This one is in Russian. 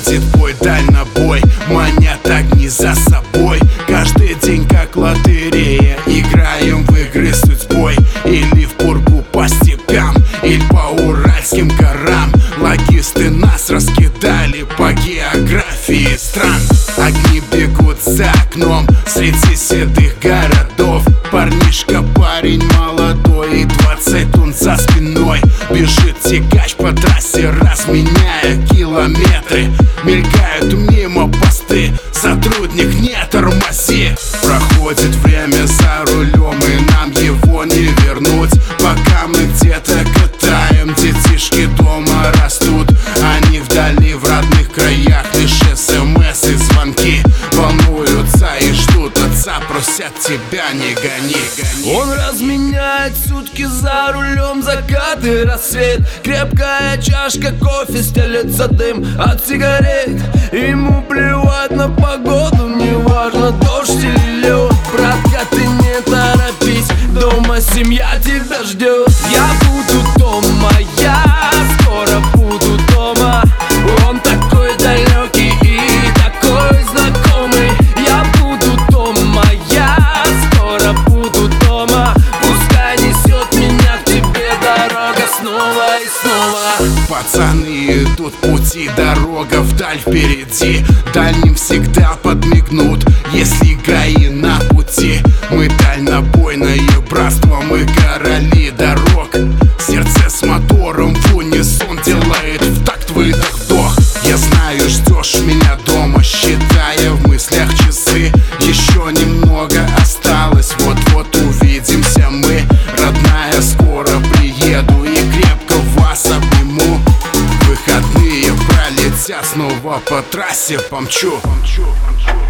проходит бой, дальнобой, манят огни за собой. Каждый день как лотерея, играем в игры судьбой. Или в пургу по степям, или по уральским горам. Логисты нас раскидали по географии стран. Огни бегут за окном среди седых городов. Парнишка, парень молодой, и 20 тонн за спиной. Бежит тягач по трассе, разменяя километры. Мелькают мимо посты, сотрудник, не тормози. Проходит время за рулем, и нам его не вернуть. Пока мы где-то катаем, детишки дома растут. Они вдали, в родных краях, лишь СМС и звонки. Волнуются и ждут отца, просят тебя не гони, гони. Он разменяет сутки за рулем, закат и рассвет. Крепкая чашка кофе, стелется дым от сигарет. Ему плевать на погоду, неважно дождь или лед. Братка, ты не торопись, дома семья тебя ждет. Я буду дома, я скоро буду дома. Он такой далекий и такой знакомый. Я буду дома, я скоро буду дома. Пускай несет меня к тебе дорога снова и снова. Пацаны идут в пути, дорога вдаль впереди. Дальним всегда подмигнут, если ГАИ на пути. Мы дальнобойное братство, мы короли дорог. Сердце с мотором в унисон делает в такт выдох-вдох. Я знаю, ждешь меня дома, считая в мыслях часы. Еще немного осталось, вот-вот увидимся мы. Родная, скоро приеду и крепко вас обниму. Выходные пролетят, снова по трассе помчу.